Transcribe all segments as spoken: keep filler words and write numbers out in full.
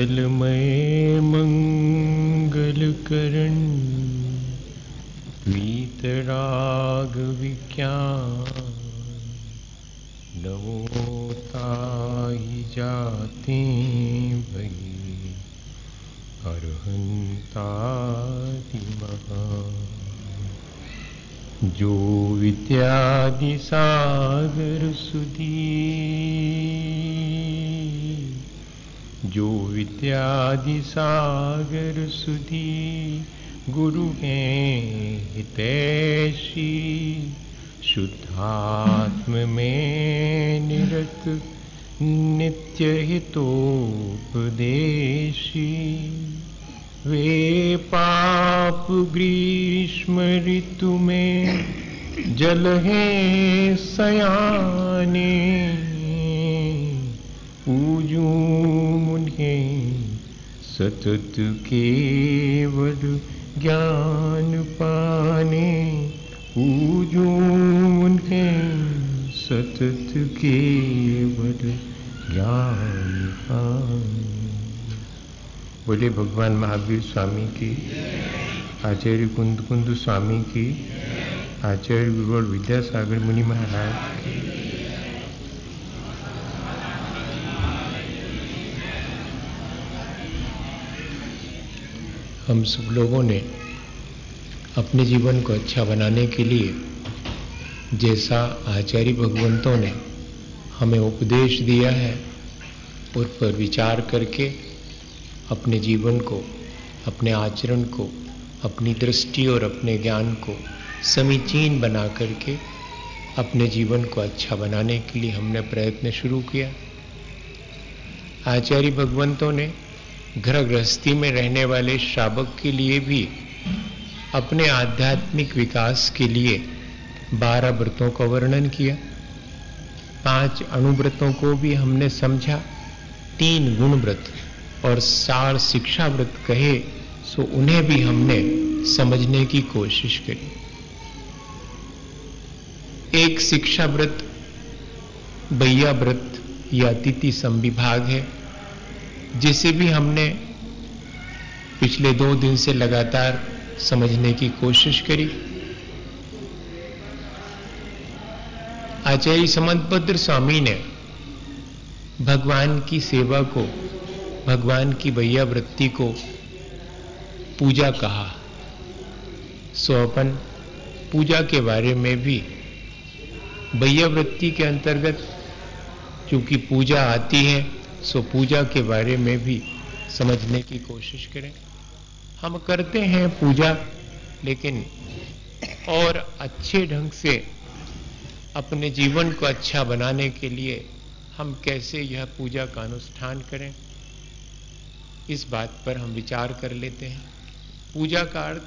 मंगलमय मंगलकरण वीतराग विज्ञान नमो ताहि जाते भई अरहंतादि महा जो विद्यादि सागर सुधी जो विद्यादि सागर सुधी गुरु हैं हितैषी शुद्धात्म में निरत नित्य हितोपदेशी वे पाप ग्रीष्म ऋतु में जल हैं सयाने पूजूं उन्हें सतत केवल ज्ञान पाने पूजूं उन्हें सतत केवल ज्ञान पाने। बोले भगवान महावीर स्वामी की, आचार्य कुंद कुंद स्वामी की, आचार्य गुरुवर विद्यासागर मुनि महाराज की। हम सब लोगों ने अपने जीवन को अच्छा बनाने के लिए जैसा आचार्य भगवंतों ने हमें उपदेश दिया है उस पर विचार करके अपने जीवन को, अपने आचरण को, अपनी दृष्टि और अपने ज्ञान को समीचीन बना करके अपने जीवन को अच्छा बनाने के लिए हमने प्रयत्न शुरू किया। आचार्य भगवंतों ने घर गृहस्थी में रहने वाले श्रावक के लिए भी अपने आध्यात्मिक विकास के लिए बारह व्रतों का वर्णन किया। पांच अणुव्रतों को भी हमने समझा, तीन गुण व्रत और चार शिक्षा व्रत कहे सो उन्हें भी हमने समझने की कोशिश करी। एक शिक्षा व्रत बैया व्रत या तिथि संविभाग है, जिसे भी हमने पिछले दो दिन से लगातार समझने की कोशिश करी। आचार्य समंतभद्र स्वामी ने भगवान की सेवा को, भगवान की बैया वृत्ति को पूजा कहा। सो अपन पूजा के बारे में भी बैया वृत्ति के अंतर्गत चूंकि पूजा आती है सो पूजा के बारे में भी समझने की कोशिश करें। हम करते हैं पूजा, लेकिन और अच्छे ढंग से अपने जीवन को अच्छा बनाने के लिए हम कैसे यह पूजा का अनुष्ठान करें, इस बात पर हम विचार कर लेते हैं। पूजा का अर्थ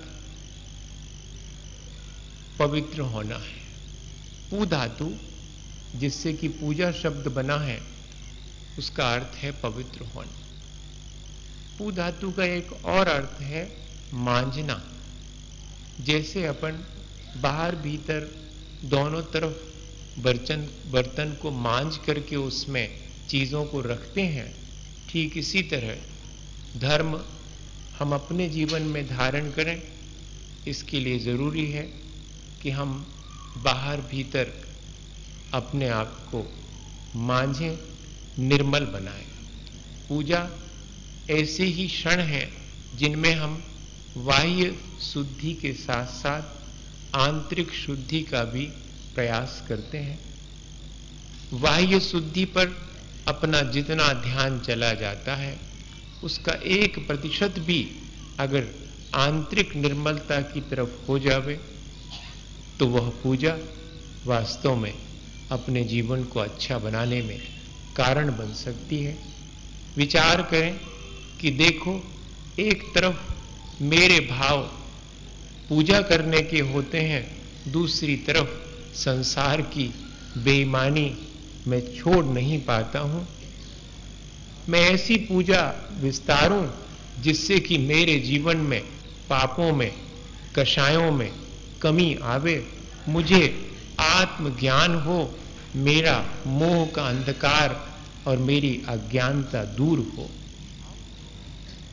पवित्र होना है। पू धातु जिससे कि पूजा शब्द बना है, उसका अर्थ है पवित्र होना। पू धातु का एक और अर्थ है मांझना। जैसे अपन बाहर भीतर दोनों तरफ बर्तन बर्तन को मांझ करके उसमें चीजों को रखते हैं, ठीक इसी तरह धर्म हम अपने जीवन में धारण करें। इसके लिए जरूरी है कि हम बाहर भीतर अपने आप को मांझें, निर्मल बनाएं। पूजा ऐसे ही क्षण हैं जिनमें हम बाह्य शुद्धि के साथ साथ आंतरिक शुद्धि का भी प्रयास करते हैं। बाह्य शुद्धि पर अपना जितना ध्यान चला जाता है, उसका एक प्रतिशत भी अगर आंतरिक निर्मलता की तरफ हो जावे तो वह पूजा वास्तव में अपने जीवन को अच्छा बनाने में कारण बन सकती है। विचार करें कि देखो, एक तरफ मेरे भाव पूजा करने के होते हैं, दूसरी तरफ संसार की बेईमानी मैं छोड़ नहीं पाता हूं। मैं ऐसी पूजा विस्तारूं जिससे कि मेरे जीवन में पापों में, कषायों में कमी आवे, मुझे आत्मज्ञान हो, मेरा मोह का अंधकार और मेरी अज्ञानता दूर हो।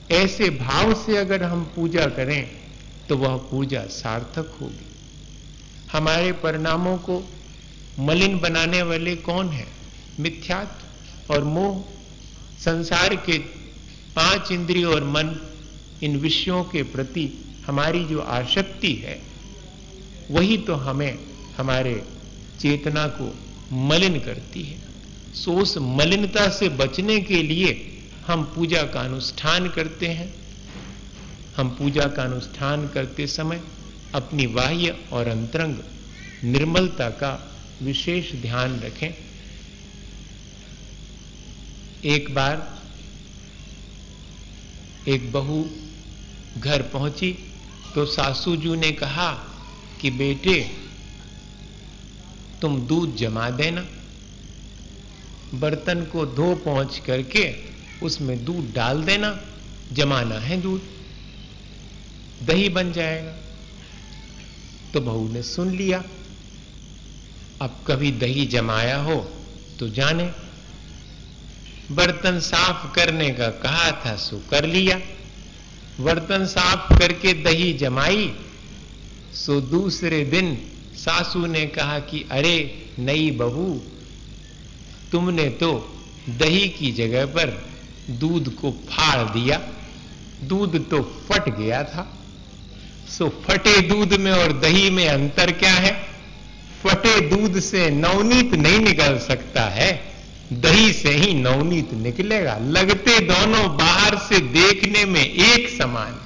ऐसे भाव से अगर हम पूजा करें तो वह पूजा सार्थक होगी। हमारे परिणामों को मलिन बनाने वाले कौन है? मिथ्यात्व और मोह। संसार के पांच इंद्रिय और मन, इन विषयों के प्रति हमारी जो आसक्ति है वही तो हमें, हमारे चेतना को मलिन करती है। सो उस मलिनता से बचने के लिए हम पूजा का अनुष्ठान करते हैं। हम पूजा का अनुष्ठान करते समय अपनी बाह्य और अंतरंग निर्मलता का विशेष ध्यान रखें। एक बार एक बहू घर पहुंची तो सासू जी ने कहा कि बेटे तुम दूध जमा देना, बर्तन को धो पोंछ करके उसमें दूध डाल देना, जमाना है दूध, दही बन जाएगा। तो बहू ने सुन लिया। अब कभी दही जमाया हो तो जाने, बर्तन साफ करने का कहा था सो कर लिया। बर्तन साफ करके दही जमाई, सो दूसरे दिन सासू ने कहा कि अरे नई बहू, तुमने तो दही की जगह पर दूध को फाड़ दिया, दूध तो फट गया था। सो फटे दूध में और दही में अंतर क्या है? फटे दूध से नवनीत नहीं निकल सकता है, दही से ही नवनीत निकलेगा। लगते दोनों बाहर से देखने में एक समान।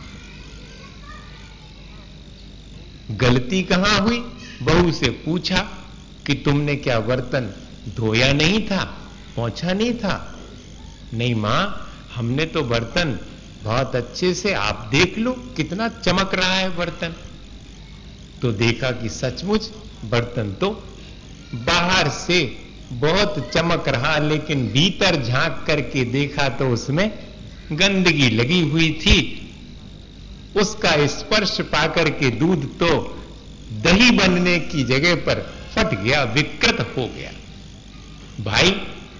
गलती कहां हुई? बहू से पूछा कि तुमने क्या बर्तन धोया नहीं था, पोंछा नहीं था? नहीं मां, हमने तो बर्तन बहुत अच्छे से, आप देख लो कितना चमक रहा है बर्तन। तो देखा कि सचमुच बर्तन तो बाहर से बहुत चमक रहा, लेकिन भीतर झांक करके देखा तो उसमें गंदगी लगी हुई थी। उसका स्पर्श पाकर के दूध तो दही बनने की जगह पर फट गया, विकृत हो गया। भाई,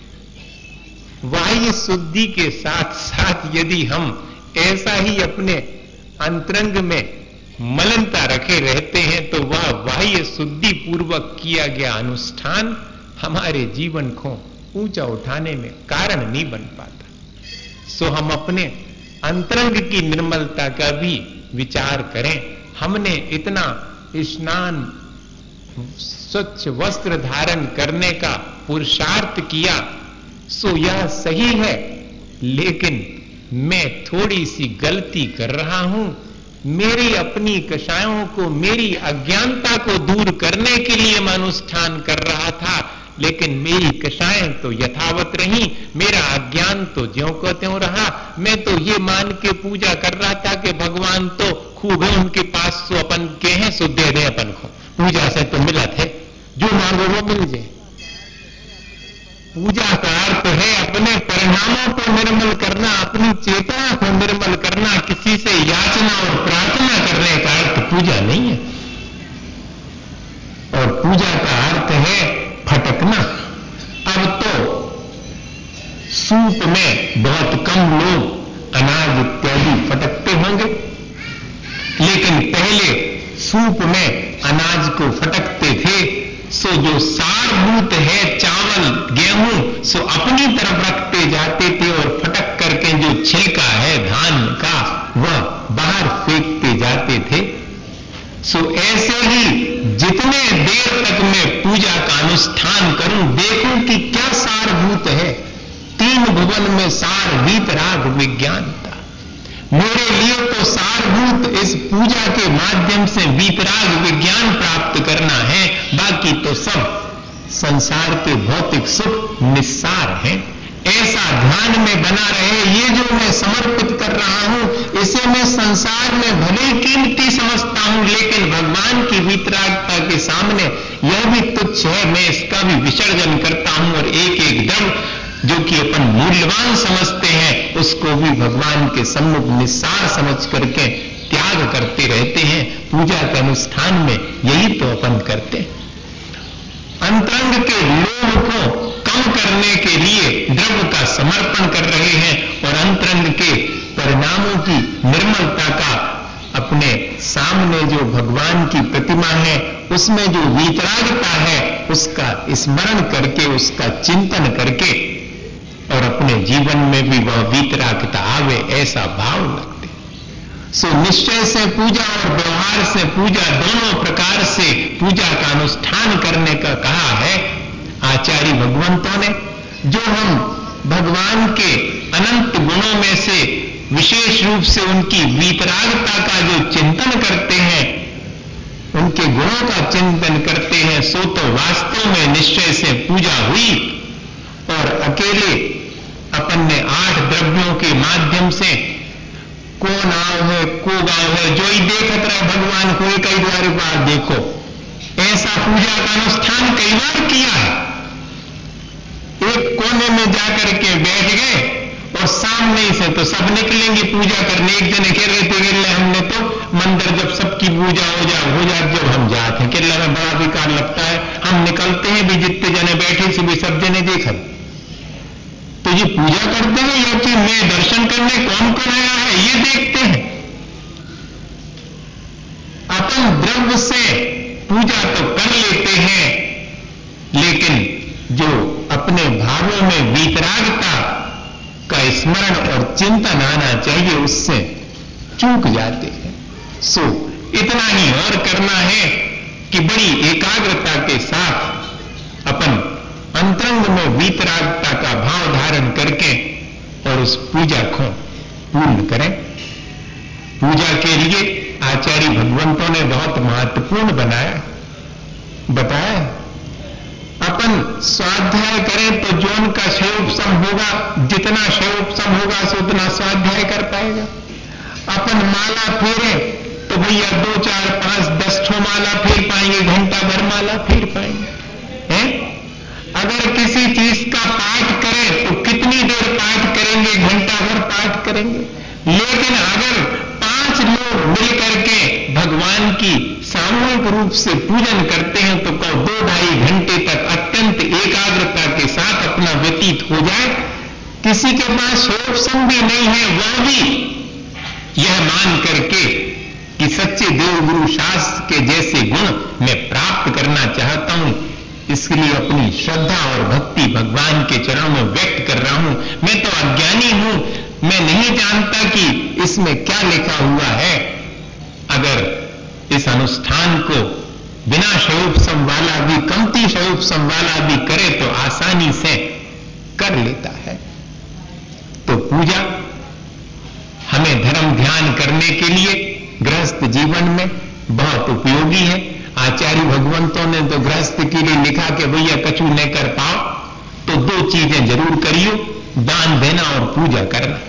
बाह्य शुद्धि के साथ साथ यदि हम ऐसा ही अपने अंतरंग में मलिनता रखे रहते हैं तो वह बाह्य शुद्धि पूर्वक किया गया अनुष्ठान हमारे जीवन को ऊंचा उठाने में कारण नहीं बन पाता। सो हम अपने अंतरंग की निर्मलता का भी विचार करें। हमने इतना स्नान, स्वच्छ वस्त्र धारण करने का पुरुषार्थ किया, सो यह सही है, लेकिन मैं थोड़ी सी गलती कर रहा हूं। मेरी अपनी कषायों को, मेरी अज्ञानता को दूर करने के लिए मैं अनुष्ठान कर रहा था, लेकिन मेरी कषाएं तो यथावत रही, मेरा अज्ञान तो ज्यों को त्यों रहा। मैं तो ये मान के पूजा कर रहा था कि भगवान तो खूब है, उनके पास सो अपन के हैं, सो दे दे अपन को, पूजा से तो मिला थे, जो मांगो वो मिल जाए। पूजा का अर्थ है अपने परिणामों को निर्मल करना, अपनी चेतना को निर्मल करना। किसी से याचना और प्रार्थना करने का अर्थ पूजा नहीं है। और पूजा का अर्थ है फटकना। अब तो सूप में बहुत कम लोग अनाज इत्यादि फटकते होंगे, लेकिन पहले सूप में अनाज को फटकते थे। सो जो सारभूत है चावल, गेहूं, सो अपनी तरफ रखते जाते थे और फटक करके जो छिलका है धान का वह बाहर फेंकते जाते थे। सो ऐसे ही जितने देर तक मैं पूजा का अनुष्ठान करूं, देखूं कि क्या सारभूत है। तीन भुवन में सार वीतराग विज्ञानता। मेरे लिए तो सारभूत इस पूजा के माध्यम से वीतराग विज्ञान प्राप्त करना है, बाकी तो सब संसार के भौतिक सुख निस्सार हैं। ऐसा ध्यान में बना रहे, ये जो मैं समर्पित कर रहा हूं इसे मैं संसार में भले ही कीमती समझता हूं, लेकिन भगवान की वीतरागता के सामने यह भी तुच्छ है। मैं इसका भी विसर्जन करता हूं और एक एक द्रव जो कि अपन मूल्यवान समझते हैं उसको भी भगवान के सम्मुख निस्सार समझ करके त्याग करते रहते हैं। पूजा के अनुष्ठान में यही तो अपन करते हैं। अंतरंग के लोभ को कम करने के लिए द्रव्य का समर्पण कर रहे हैं और अंतरंग के परिणामों की निर्मलता का, अपने सामने जो भगवान की प्रतिमा है उसमें जो वीतरागता है उसका स्मरण करके, उसका चिंतन करके और अपने जीवन में भी वह वीतरागता आवे, ऐसा भाव लगते। सो निश्चय से पूजा और व्यवहार से पूजा, दोनों प्रकार से पूजा का अनुष्ठान करने का कहा है आचार्य भगवंतों ने। जो हम भगवान के अनंत गुणों में से विशेष रूप से उनकी वीतरागता का जो चिंतन करते हैं, उनके गुणों का चिंतन करते हैं, सो तो वास्तव में निश्चय से पूजा हुई। और अकेले अपन ने आठ द्रव्यों के माध्यम से को नाव है, को गांव है, जो ही देखत रहे भगवान को कई द्वार बार देखो, ऐसा पूजा का अनुष्ठान कई बार किया है। एक कोने में जाकर के बैठ गए और सामने से तो सब निकलेंगे पूजा करने। एक जने कह रहे थे कि हमने तो मंदिर जब सबकी पूजा हो जा हो जा जब हम जाते हैं, किला में बड़ा बेकार लगता है, हम निकलते हैं भी जितने जने बैठे से भी सब जने देखा। तो ये पूजा करते हैं या कि मैं दर्शन करने कौन कौन आया है ये देखते हैं। अपन द्रव्य से पूजा तो कर लेते हैं, लेकिन जो अपने भावों में वीतरागता का स्मरण और चिंतन आना चाहिए उससे चूक जाते हैं। सो इतना ही और करना है कि बड़ी एकाग्रता के साथ अपन अंतरंग में वीतरागता का भाव धारण करके और उस पूजा को पूर्ण करें। पूजा के लिए आचार्य भगवंतों ने बहुत महत्वपूर्ण बनाया बताया। अपन स्वाध्याय करें तो जो उनका शयोपशम होगा, जितना शयोपशम होगा सो उतना स्वाध्याय कर पाएगा। अपन माला फेरे तो भैया दो चार पांच दस ठो माला फेर पाएंगे, घंटा भर माला फेर पाएंगे हैं? अगर किसी चीज का पाठ करें तो कितनी देर पाठ करेंगे, घंटा भर पाठ करेंगे। लेकिन अगर पांच लोग मिलकर के भगवान की सामूहिक रूप से पूजन करते हैं तो कौ दो ढाई घंटे तक अत्यंत एकाग्रता के साथ अपना व्यतीत हो जाए। किसी के पास शोभसम भी नहीं है, वह भी यह मान करके कि सच्चे देवगुरु शास्त्र के जैसे गुण मैं प्राप्त करना चाहता हूं, इसलिए अपनी श्रद्धा और भक्ति भगवान के चरणों में व्यक्त कर रहा हूं। मैं तो अज्ञानी हूं, मैं नहीं जानता कि इसमें क्या लिखा हुआ है। अगर इस अनुष्ठान को बिना शयोपशम वाला भी, कमती शयोपशम वाला भी करे तो आसानी से कर लेता है। तो पूजा हमें धर्म ध्यान करने के लिए गृहस्थ जीवन में बहुत उपयोगी है। आचार्य भगवंतों ने तो गृहस्थ के लिए लिखा कि भैया कछु न कर पाओ तो दो चीजें जरूर करियो, दान देना और पूजा करना।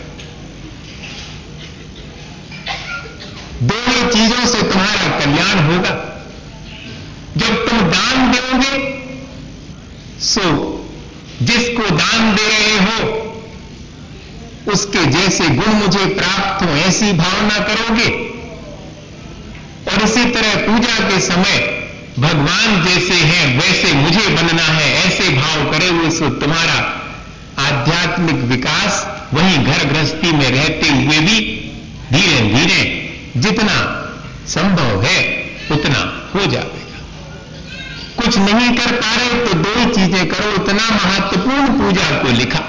दोनों चीजों से तुम्हारा कल्याण होगा। जब तुम दान दोगे सो जिसको दान दे रहे हो उसके जैसे गुण मुझे प्राप्त हो ऐसी भावना करोगे। और इसी तरह पूजा के समय भगवान जैसे हैं वैसे मुझे बनना है ऐसे भाव करे हुए सो तुम्हारा आध्यात्मिक विकास वहीं घर गृहस्थी में रहते हुए भी धीरे धीरे जितना संभव है उतना हो जाएगा। कुछ नहीं कर पा रहे तो दो ही चीजें करो, इतना महत्वपूर्ण पूजा को लिखा।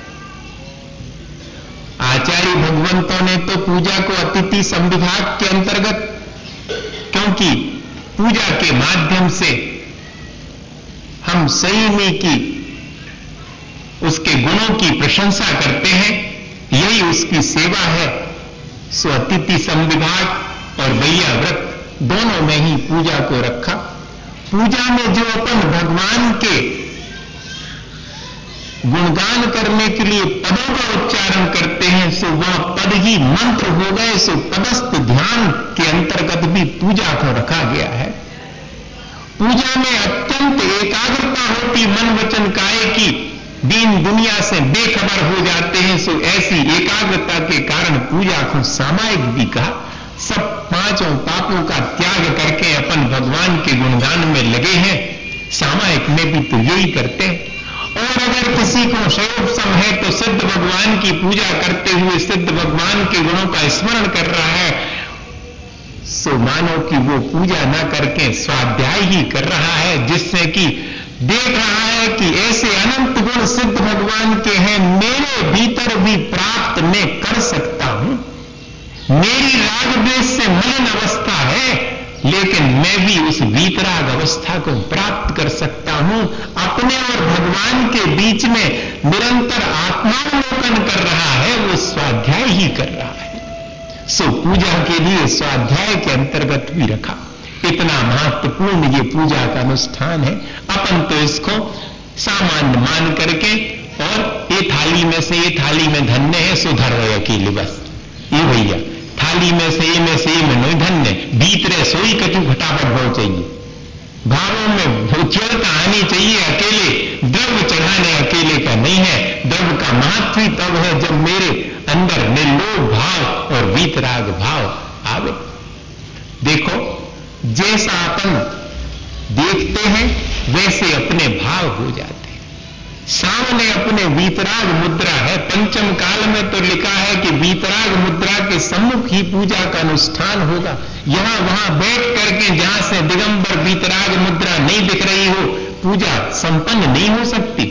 आचार्य भगवंतों ने तो पूजा को अतिथि संविभाग के अंतर्गत, क्योंकि पूजा के माध्यम से हम संयमी की उसके गुणों की प्रशंसा करते हैं, यही उसकी सेवा है। सो अतिथि संविभाग और वैया व्रत दोनों में ही पूजा को रखा। पूजा में जो अपन भगवान के गुणगान करने के लिए पदों का उच्चारण करते हैं सो वह पद ही मंत्र हो गए। सो पदस्थ ध्यान के अंतर्गत भी पूजा को रखा गया है। पूजा में अत्यंत एकाग्रता होती, मन वचन काया की दीन दुनिया से बेखबर हो जाते हैं। सो ऐसी एकाग्रता के कारण पूजा को सामायिक भी कहा। सब पांचों पापों का त्याग करके अपन भगवान के गुणगान में लगे हैं। सामायिक में भी तो यही करते हैं। और अगर अगर किसी को शयोपम है तो सिद्ध भगवान की पूजा करते हुए सिद्ध भगवान के गुणों का स्मरण कर रहा है, सो मानो कि वो पूजा ना करके स्वाध्याय ही कर रहा है, जिससे कि देख रहा है कि ऐसे अनंत गुण सिद्ध भगवान के हैं, मेरे भीतर भी प्राप्त मैं कर सकता हूं। मेरी राग द्वेष से मलिन अवस्था है, लेकिन मैं भी उस वीतराग अवस्था को प्राप्त कर सकता हूं। अपने और भगवान के बीच में निरंतर आत्मावलोकन कर रहा है, वो स्वाध्याय ही कर रहा है। सो पूजा के लिए स्वाध्याय के अंतर्गत भी रखा। इतना महत्वपूर्ण ये पूजा का अनुष्ठान है। अपन तो इसको सामान्य मान करके और ये थाली में से ये थाली में धन्य है, सुधर रहे अकेले बस ये भैया थाली में से ये में से ये में नहीं धन्य, भीतरे सोई कचू फटाफट भाव चाहिए, भावों में भूचलता आनी चाहिए। अकेले द्रव्य चढ़ाने अकेले का नहीं है। द्रव्य का महत्व ही तब है जब मेरे अंदर निर्लोभ भाव और वीतराग भाव आवे। देखो, जैसा अपन देखते हैं वैसे अपने भाव हो जाते हैं। सामने अपने वीतराग मुद्रा है। पंचम काल में तो लिखा है कि वीतराग मुद्रा के सम्मुख ही पूजा का अनुष्ठान होगा। यहां वहां बैठ करके जहां से दिगंबर वीतराग मुद्रा नहीं दिख रही हो, पूजा संपन्न नहीं हो सकती।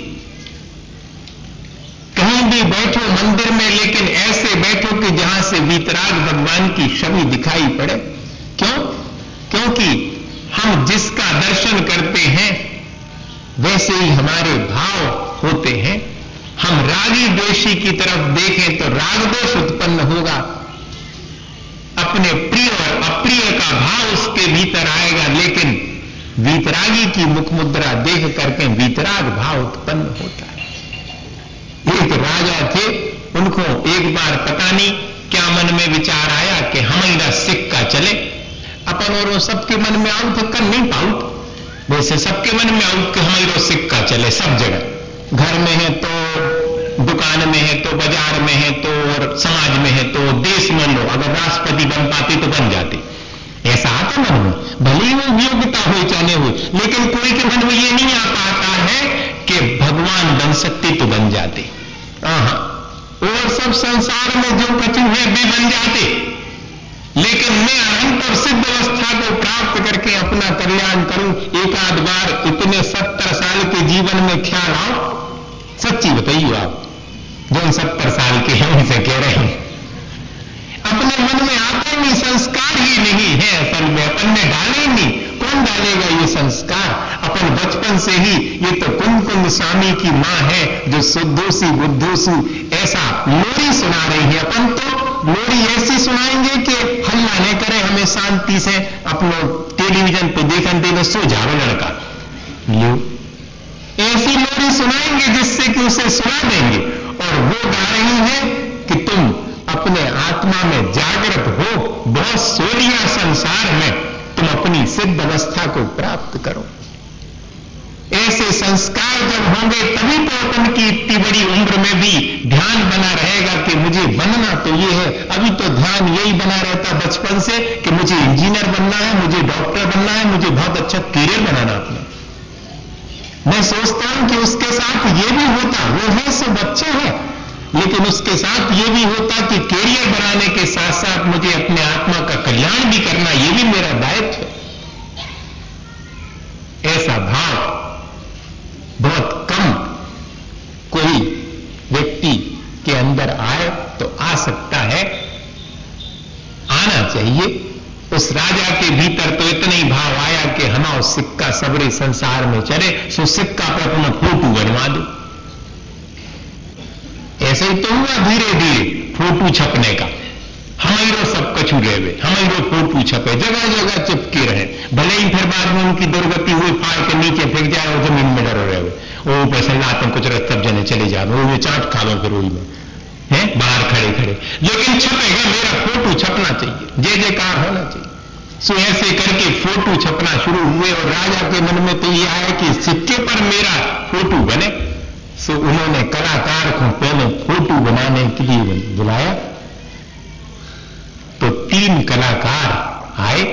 कहीं भी बैठो मंदिर में, लेकिन ऐसे बैठो कि जहां से वीतराग भगवान की छवि दिखाई पड़े। क्यों? क्योंकि हम जिसका दर्शन करते हैं वैसे ही हमारे भाव होते हैं। हम रागी द्वेषी की तरफ देखें तो राग द्वेष उत्पन्न होगा, अपने प्रिय और अप्रिय का भाव उसके भीतर आएगा। लेकिन वीतरागी की मुख मुद्रा देख करके वीतराग भाव उत्पन्न होता है। एक राजा थे, उनको एक बार पता नहीं क्या मन में विचार आया कि हमारा सिक्का चले। अपन और सबके मन में आउट कर नहीं पाउट, वैसे सबके मन में आउट कि हमारा सिक्का चले सब जगह। घर में है तो, दुकान में है तो, बाजार में है तो, और समाज में है तो, देश में लो, अगर राष्ट्रपति बन पाते तो बन जाते। ऐसा आता मन में, भले ही वो योग्यता हो चाहे हो, लेकिन कोई के मन में ये नहीं आ पाता है कि भगवान बन सकते तो बन जाते। और सब संसार में जो कछु है वे बन जाते, लेकिन मैं अनंत और सिद्ध अवस्था को प्राप्त करके अपना कल्याण करूं। एक आध बार इतने सत्तर साल के जीवन में ख्याल आओ, सच्ची बताइए आप जो सत्तर साल के हैं उनसे कह रहे हैं, अपने मन में आते नहीं, संस्कार ही नहीं है असल में, अपन ने डाले नहीं। कौन डालेगा ये संस्कार? अपन बचपन से ही, ये तो कुंद कुंद स्वामी की मां है जो शुद्धोसी बुद्धोसु ऐसा लोरी सुना रही है। अपन तो लोरी ऐसी सुनाएंगे कि हल्ला नहीं करे, हमें शांति से अपने टेलीविजन पे देखन देने सो जाओ लड़का लो, ऐसी लोरी सुनाएंगे जिससे कि उसे सुना देंगे। और वो गा रही है कि तुम अपने आत्मा में जागृत हो, बहुत सो लिया संसार में, तुम अपनी सिद्ध अवस्था को प्राप्त करो। ऐसे संस्कार जब होंगे तभी तो अपन की इतनी बड़ी उम्र में भी ध्यान बना रहेगा कि मुझे बनना तो ये है। अभी तो ध्यान यही बना रहता बचपन से कि मुझे इंजीनियर बनना है, मुझे डॉक्टर बनना है, मुझे बहुत अच्छा करियर बनाना अपना। मैं सोचता हूं कि उसके साथ ये भी होता, वो है सो बच्चे हैं, लेकिन उसके साथ ये भी होता कि करियर बनाने के साथ साथ मुझे अपने आत्मा का कल्याण भी करना, ये भी मेरा दायित्व है। ऐसा भाव बहुत कम कोई व्यक्ति के अंदर आए तो आ सकता है, आना चाहिए। उस राजा के भीतर तो इतना ही भाव आया कि हमारा सिक्का सबरे संसार में चले, सो सिक्का पर अपना फोटो बनवा दो। ऐसे ही तो हुआ धीरे धीरे फोटो छपने का, हमारो सब कछु रहे, हमारो फोटो छपे, जगह जगह चिपके रहे। भले ही फिर बाद में उनकी दुर्गति हुई, फाड़ के नीचे फेंक जाए और जमीन में डरो रहे, वो पैसा लाते कुछ सब जने चले जाए, वो चाट खा लो फिर वही में है बाहर खड़े खड़े, लेकिन छपेगा, मेरा फोटो छपना चाहिए, जय जयकार होना चाहिए। सो ऐसे करके फोटो छपना शुरू हुए और राजा के मन में तो ये आया कि सिक्के पर मेरा फोटो बने। सो उन्होंने कलाकार को पहले फोटो बनाने के लिए बुलाया, तो तीन कलाकार आए।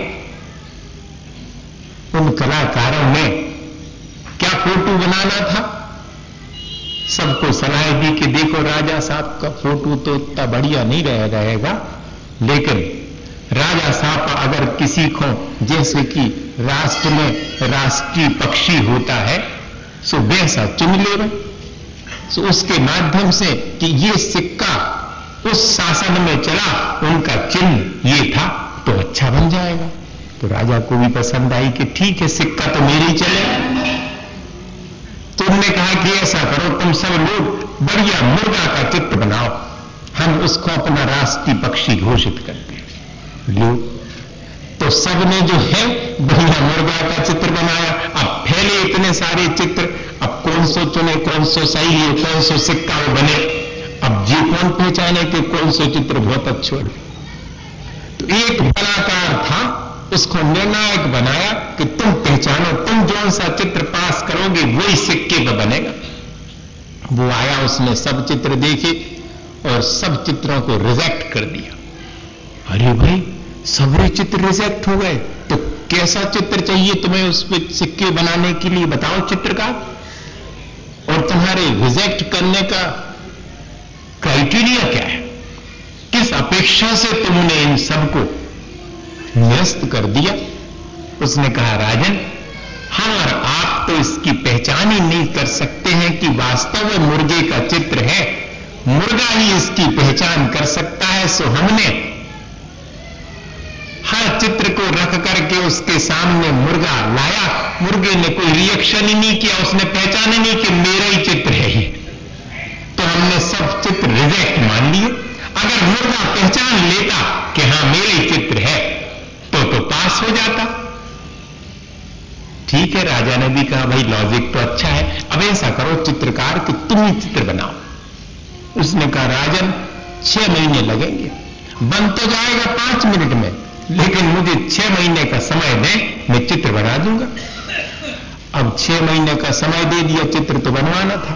उन कलाकारों ने क्या फोटो बनाना था, सबको सलाह दी कि देखो राजा साहब का फोटो तो उतना बढ़िया नहीं रह रहेगा, लेकिन राजा साहब अगर किसी को जैसे कि राष्ट्र में राष्ट्रीय पक्षी होता है सो वैसा चुन लेगा, सो उसके माध्यम से कि ये सिक्का उस शासन में चला, उनका चिन्ह ये था, तो अच्छा बन जाएगा। तो राजा को भी पसंद आई कि ठीक है, सिक्का तो मेरे ही चलेगा। तुमने कहा कि ऐसा करो, तुम सब लोग बढ़िया मुर्गा का चित्र बनाओ, हम उसको अपना राष्ट्रीय पक्षी घोषित करते हैं। लो, तो सबने जो है बढ़िया मुर्गा का चित्र बनाया। अब फैले इतने सारे चित्र, अब कौन सो चुने, कौन सो सही है, कौन सो सिक्का वो बने। अब जी कौन पहचाने कि कौन सो चित्र बहुत अच्छा है। तो एक कलाकार था, उसको निर्णायक बनाया कि तुम पहचानो, तुम जो सा चित्र पास करोगे वही सिक्के पर बनेगा। वो आया, उसने सब चित्र देखे और सब चित्रों को रिजेक्ट कर दिया। अरे भाई, सभी चित्र रिजेक्ट हो गए, तो कैसा चित्र चाहिए तुम्हें उस पर सिक्के बनाने के लिए, बताओ चित्रकार। और तुम्हारे रिजेक्ट करने का क्राइटेरिया क्या है, किस अपेक्षा से तुमने इन सबको निरस्त कर दिया। उसने कहा, राजन, हम और आप तो इसकी पहचान ही नहीं कर सकते हैं कि वास्तव में मुर्गे का चित्र है, मुर्गा ही इसकी पहचान कर सकता है। सो हमने हर चित्र को रख करके उसके सामने मुर्गा लाया, मुर्गे ने कोई रिएक्शन ही नहीं किया, उसने पहचान ही नहीं कि मेरा ही चित्र है ये, तो हमने सब चित्र रिजेक्ट मान लिए। अगर मुर्गा पहचान लेता कि हां मेरा ही चित्र है तो तो पास हो जाता। ठीक है, राजा ने भी कहा, भाई लॉजिक तो अच्छा है, अब ऐसा करो चित्रकार कि तुम ही चित्र बनाओ। उसने कहा, राजन, छह महीने लगेंगे, बन तो जाएगा पांच मिनट में, लेकिन मुझे छह महीने का समय दें, मैं चित्र बना दूंगा। अब छह महीने का समय दे दिया, चित्र तो बनवाना था।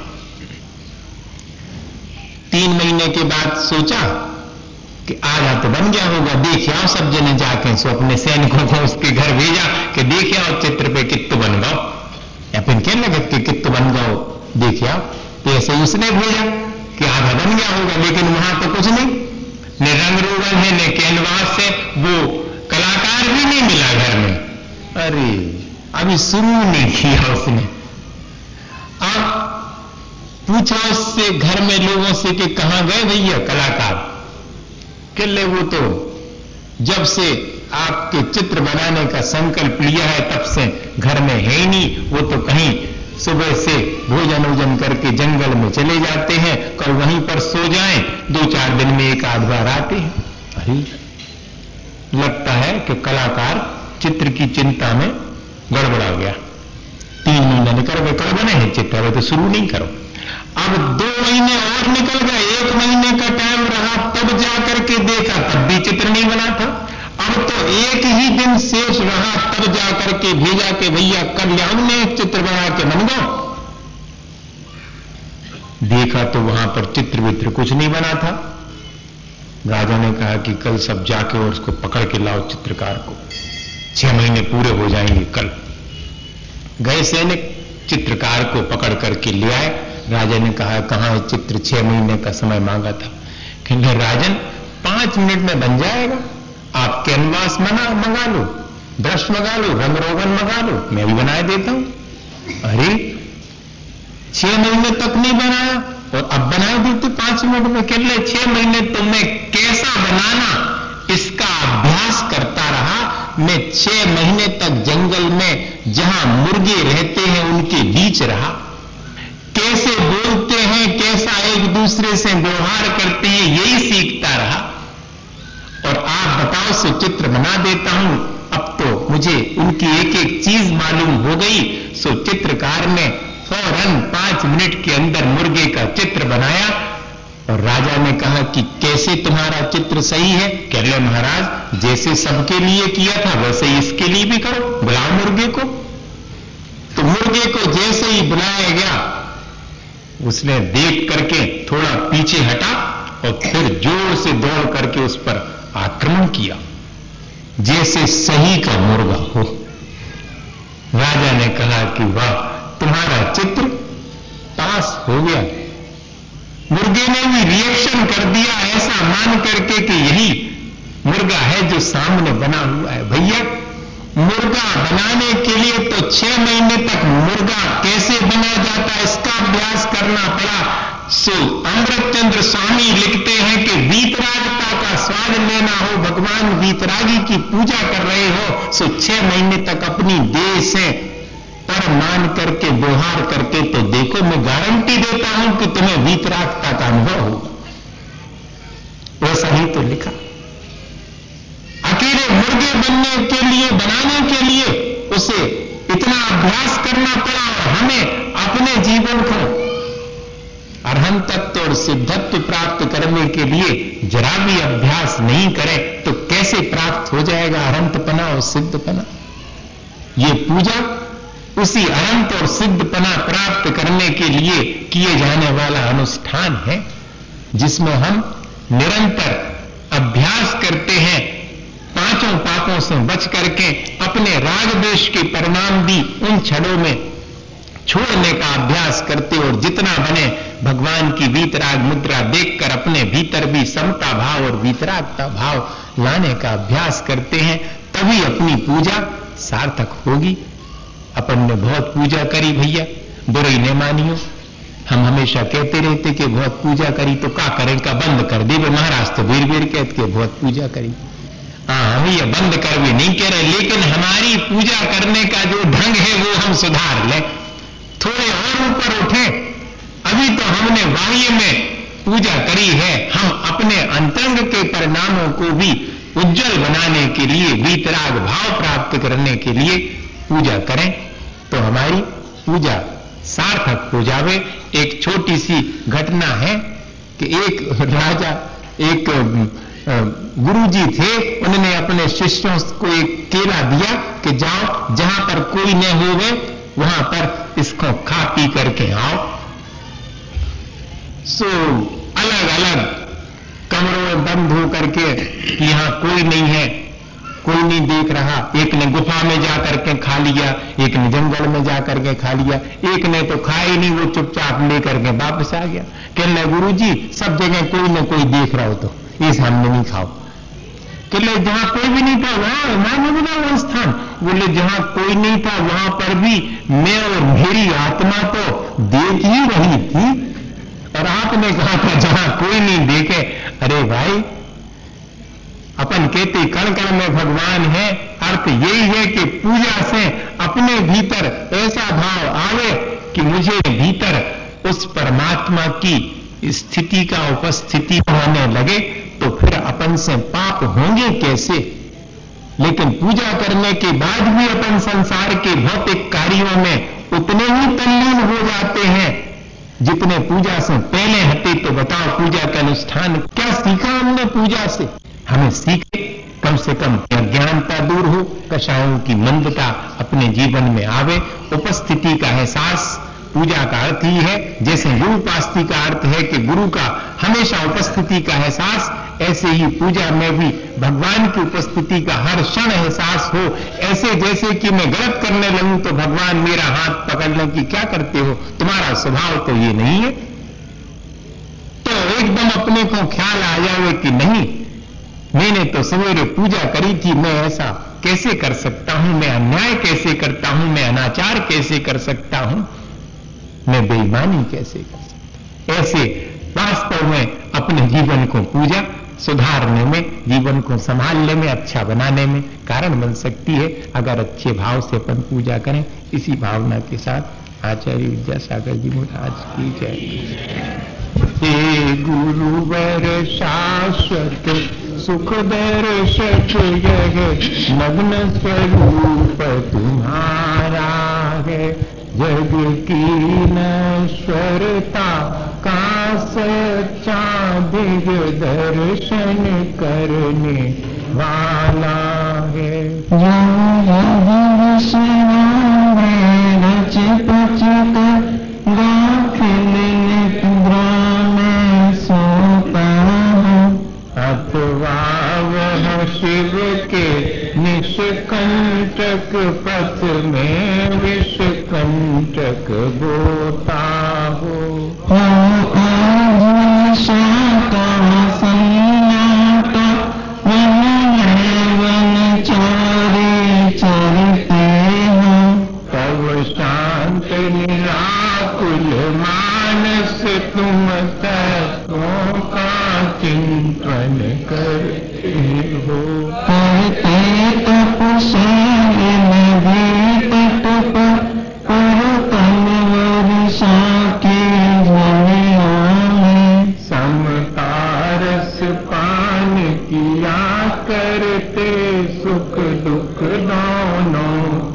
तीन महीने के बाद सोचा कि आधा तो बन गया होगा, देख आओ सब जने जाके। सो अपने सैनिकों को उसके घर भेजा कि देख आओ चित्र पे कित्तु बन गाओ, या फिर क्या लगत कि कित्तु बन गाओ, देख आओ। तो ऐसे उसने भेजा कि आधा बन गया होगा, लेकिन वहां तो कुछ नहीं, न रंग रोगन है, न कैनवास है, वो कलाकार भी नहीं मिला घर में। अरे अभी शुरू नहीं किया उसने। अब पूछा उससे घर में लोगों से कि कहां गए भैया कलाकार, कहले वो तो जब से आपके चित्र बनाने का संकल्प लिया है तब से घर में है ही नहीं, वो तो कहीं सुबह से भोजन वोजन करके जंगल में चले जाते हैं, कल वहीं पर सो जाएं, दो चार दिन में एक आध बार आते हैं। अरे लगता है कि कलाकार चित्र की चिंता में गड़बड़ा गया। तीन महीने निकल गए, कल बने हैं चित्र, अभी तो शुरू नहीं करो। अब दो महीने और निकल गए, एक महीने का टाइम रहा, तब जाकर के देखा, तब भी चित्र नहीं बना था। अब तो एक ही दिन शेष रहा, तब जाकर के भेजा कि भैया कल्याण ने एक चित्र बना के बन गो। देखा तो वहां पर चित्र वित्र कुछ नहीं बना था। राजा ने कहा कि कल सब जाके और उसको पकड़ के लाओ चित्रकार को, छह महीने पूरे हो जाएंगे कल। गए सैनिक चित्रकार को पकड़ करके ले आए। राजा ने कहा, कहां है चित्र, छह महीने का समय मांगा था। कहने, राजन पांच मिनट में बन जाएगा, आप कैनवास मना मंगा लो, ब्रश मंगा लो, रंग रोगन मंगा लो, मैं भी बना देता हूं। अरे छह महीने तक नहीं बनाया और अब बना देते पांच मिनट में। कहने, छह महीने तो मैं कैसा बनाना इसका अभ्यास करता रहा, मैं छह महीने तक जंगल में जहां मुर्गे रहते हैं उनके बीच रहा, कैसे बोलते हैं, कैसा एक दूसरे से व्यवहार करते हैं, यही सीखता रहा। और आप बताओ से चित्र बना देता हूं, अब तो मुझे उनकी एक एक चीज मालूम हो गई। सो चित्रकार ने फौरन पांच मिनट के अंदर मुर्गे का चित्र बनाया। और राजा ने कहा कि कैसे तुम्हारा चित्र सही है? कह रहे, महाराज जैसे सबके लिए किया था वैसे ही इसके लिए भी करो, बुलाओ मुर्गे को। तो मुर्गे को जैसे ही बुलाया गया, उसने देख करके थोड़ा पीछे हटा और फिर जोर से दौड़ करके उस पर आक्रमण किया, जैसे सही का मुर्गा हो। राजा ने कहा कि वाह, तुम्हारा चित्र पास हो गया, मुर्गे ने भी रिएक्शन कर दिया ऐसा मान करके कि यही मुर्गा है जो सामने बना हुआ है। भैया, मुर्गा बनाने के लिए तो छह महीने तक मुर्गा कैसे बना जाता है इसका अभ्यास करना पड़ा। सो अमृतचंद्र स्वामी लिखते हैं कि वीतरागता का स्वाद लेना हो, भगवान वीतरागी की पूजा कर रहे हो, सो छह महीने तक अपनी देह से पर मान करके व्यवहार करके तो देखो, मैं गारंटी देता हूं कि तुम्हें वीतरागता का अनुभव होगा। वैसा ही तो लिखा। अकेले मुर्गे बनने के लिए, बनाने के लिए उसे इतना अभ्यास करना पड़ा और हमें अपने जीवन को अरहंत तत्व और सिद्धत्व प्राप्त करने के लिए जरा भी अभ्यास नहीं करें तो कैसे प्राप्त हो जाएगा अरहंतपना और सिद्धपना। ये पूजा उसी अनंत और सिद्धपना प्राप्त करने के लिए किए जाने वाला अनुष्ठान है, जिसमें हम निरंतर अभ्यास करते हैं पांचों पापों से बच करके अपने राग द्वेष के परिणाम भी उन क्षणों में छोड़ने का अभ्यास करते और जितना बने भगवान की वीतराग मुद्रा देखकर अपने भीतर भी समता भाव और वीतरागता भाव लाने का अभ्यास करते हैं, तभी अपनी पूजा सार्थक होगी। अपन ने बहुत पूजा करी भैया, बुराई न मानियो। हम हमेशा कहते रहते कि बहुत पूजा करी तो का करें का बंद कर दे। महाराज तो वीर वीर कहते के बहुत पूजा करी। हाँ, हम ये बंद कर भी नहीं कह रहे, लेकिन हमारी पूजा करने का जो ढंग है वो हम सुधार लें, थोड़े और ऊपर उठे। अभी तो हमने बाह्य में पूजा करी है, हम अपने अंतरंग के परिणामों को भी उज्जवल बनाने के लिए, वीतराग भाव प्राप्त करने के लिए पूजा करें तो हमारी पूजा सार्थक हो जावे। एक छोटी सी घटना है कि एक राजा, एक गुरुजी थे, उन्होंने अपने शिष्यों को एक केला दिया कि जाओ जहां पर कोई न होवे वहां पर इसको खा पी करके आओ। सो अलग अलग कमरों में बंद हो करके, यहां कोई नहीं है, कोई नहीं देख रहा। एक ने गुफा में जाकर के खा लिया, एक ने जंगल में जाकर के खा लिया, एक ने तो खाया ही नहीं, वो चुपचाप लेकर के वापस आ गया। कहने गुरुजी सब जगह कोई न कोई देख रहा हो तो ये सामने नहीं खाओ। कहले जहां कोई भी नहीं था वहां मानो बना वो स्थान। बोले जहां कोई नहीं था वहां पर भी मैं और मेरी आत्मा तो देख ही रही थी, और आपने कहा था जहां कोई नहीं देखे। अरे भाई, अपन कहते कण कण में भगवान है, अर्थ यही है कि पूजा से अपने भीतर ऐसा भाव आवे कि मुझे भीतर उस परमात्मा की स्थिति का उपस्थिति होने लगे, तो फिर अपन से पाप होंगे कैसे। लेकिन पूजा करने के बाद भी अपन संसार के भौतिक कार्यों में उतने ही तल्लीन हो जाते हैं जितने पूजा से पहले हटे। तो बताओ पूजा का अनुष्ठान क्या सीखा हमने पूजा से? हमें सीखे कम से कम अज्ञानता दूर हो, कषायों की मंदता अपने जीवन में आवे, उपस्थिति का एहसास। पूजा का अर्थ ही है, जैसे गुरुपास्ति का अर्थ है कि गुरु का हमेशा उपस्थिति का एहसास, ऐसे ही पूजा में भी भगवान की उपस्थिति का हर क्षण एहसास हो। ऐसे जैसे कि मैं गलत करने लगूं तो भगवान मेरा हाथ पकड़ने की क्या करते हो, तुम्हारा स्वभाव तो ये नहीं है। तो एकदम अपने को ख्याल आ जाए कि नहीं, मैंने तो सवेरे पूजा करी थी, मैं ऐसा कैसे कर सकता हूं, मैं अन्याय कैसे करता हूं, मैं अनाचार कैसे कर सकता हूं, मैं बेईमानी कैसे कर सकता हूं। ऐसे वास्तव में अपने जीवन को पूजा सुधारने में, जीवन को संभालने में, अच्छा बनाने में कारण बन सकती है, अगर अच्छे भाव से अपन पूजा करें। इसी भावना के साथ आचार्य विद्यासागर जी महाराज की जय। हे गुरुवर शाश्वत सुख दर्शक यह नग्न स्वरूप तुम्हारा है, जग की नश्वरता का सच्चा दिव्य दर्शन करने वाला है। रच पच कर गाफिल निद्रा में सोता है, अथवा वह शिव के निष्कंटक पथ में विषकंटक बोता हो। आज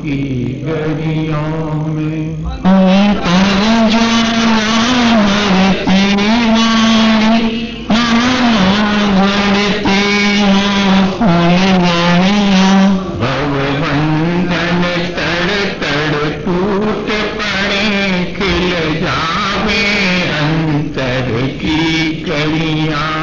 की गलियों में भवबंधन तड़ तड़ टूट पड़े, खिल जावे अंतर की कलियां